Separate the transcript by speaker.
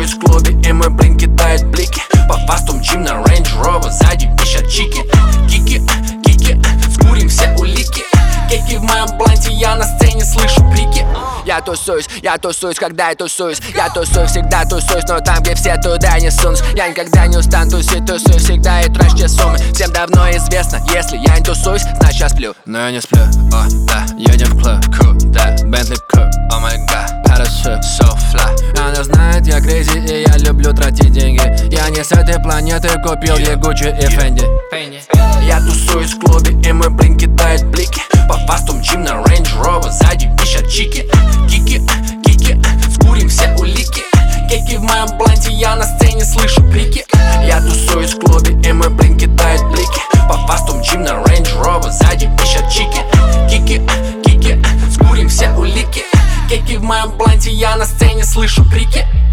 Speaker 1: тусуюсь в клубе, и мой блин кидает блики. По фасту мчим на Range Rover, сзади пищат чики. Кики, кики, скурим все улики. Кеки в моем бланте, я на сцене слышу крики. Я тусуюсь, когда я тусуюсь. Я тусую, всегда тусуюсь, но там, где все туда не сунутся. Я никогда не устану тусить, тусую всегда и трачу суммы. Всем давно известно, если я не тусуюсь, значит я сплю. Но я не сплю, о, да, едем в клуб, да, Bentley Coupe, о май гад, parachute, so fly. Она знает, я crazy и я люблю тратить деньги. Я не с этой планеты купил ей Gucci и Fendi. Я тусуюсь в клубе, и мой блин кидает блики. По фасту мчим на Range Rover, сзади пищат чики. Кики, кики, скурим все улики. Кеки в моем бланте, я на сцене слышу крики. Я тусуюсь в клубе, и мой блин кидает блики. По фасту мчим на Range Rover, сзади пищат чики. Кики, кики, скурим все улики. Кеки в моем бланте, я на сцене слышу крики.